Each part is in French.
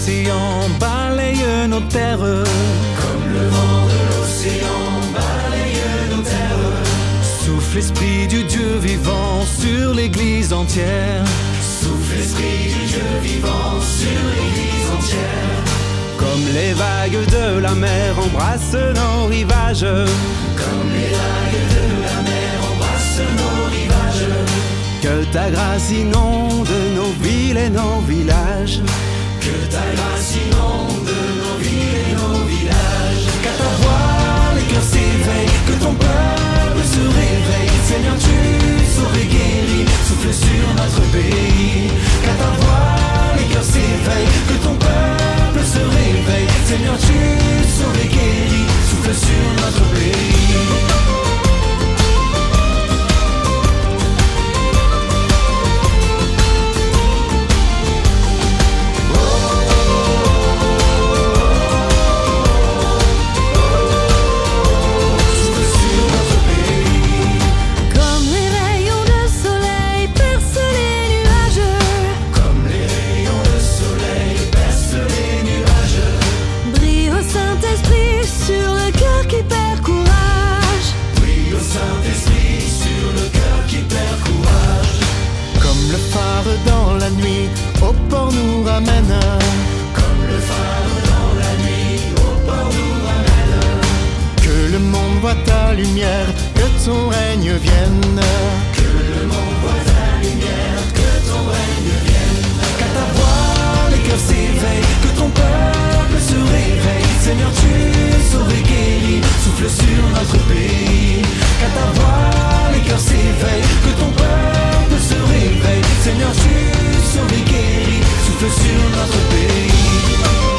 l'océan balaye nos terres. Comme le vent de l'océan balaye nos terres. Souffle l'esprit du Dieu vivant sur l'église entière. Souffle l'esprit du Dieu vivant sur l'église entière. Comme les vagues de la mer embrassent nos rivages. Comme les vagues de la mer embrassent nos rivages. Que ta grâce inonde nos villes et nos villages. Que ta grâce inonde nos villes et nos villages. Qu'à ta voix les cœurs s'éveillent, que ton peuple se réveille. Seigneur, tu sauves et guéris, souffle sur notre pays. Qu'à ta voix les cœurs s'éveillent, que ton peuple se réveille. Seigneur, tu sauves et guéris, souffle sur notre pays. Dans la nuit, au port nous ramène. Comme le phare dans la nuit, au port nous ramène. Que le monde voit ta lumière, que ton règne vienne. Que le monde voit ta lumière, que ton règne vienne. Qu'à ta voix les cœurs s'éveillent, que ton peuple se réveille. Seigneur, tu sauves et guéris, souffle sur notre pays. Qu'à ta voix les cœurs s'éveillent, que ton peuple se réveille. Seigneur, tu sauves et guéris, souffle sur notre pays.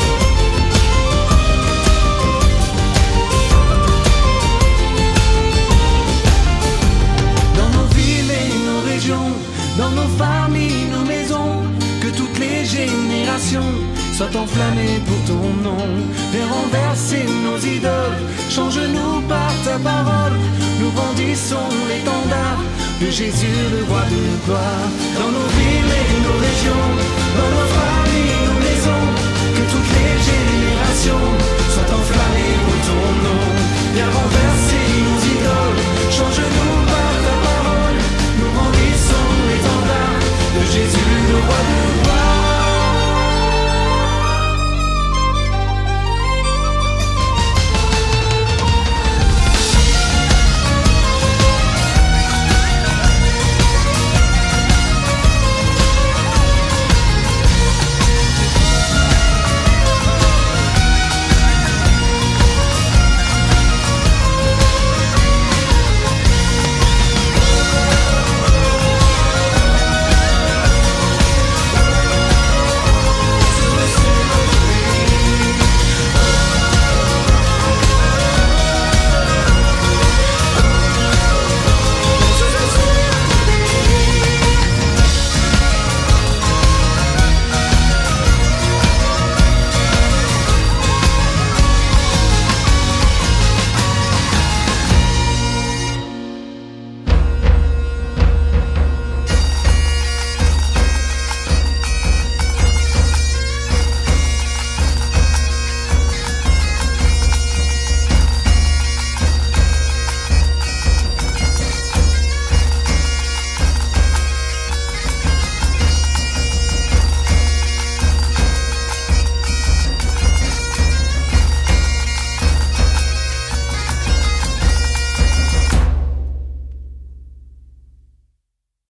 Dans nos villes et nos régions, dans nos familles, nos maisons, que toutes les générations soient enflammées pour ton nom. Viens renverser nos idoles, change-nous par ta parole. Nous brandissons l'étendard de Jésus, le roi de gloire. Dans nos villes et nos régions, dans nos familles, nos maisons, que toutes les générations